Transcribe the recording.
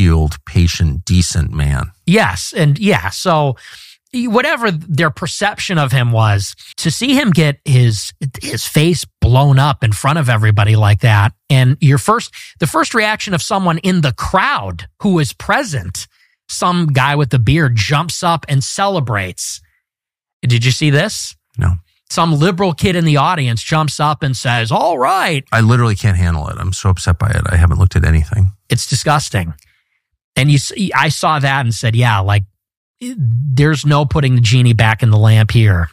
healed, patient, decent man. Yes. And yeah, so whatever their perception of him was, to see him get his face blown up in front of everybody like that, and the first reaction of someone in the crowd who was present, some guy with the beard jumps up and celebrates. Did you see this? No. Some liberal kid in the audience jumps up and says, "All right." I literally can't handle it. I'm so upset by it. I haven't looked at anything. It's disgusting. And I saw that and said, yeah, like, there's no putting the genie back in the lamp here.